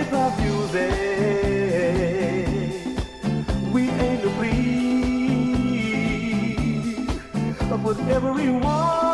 hip-hop music. We aim to please but everyone.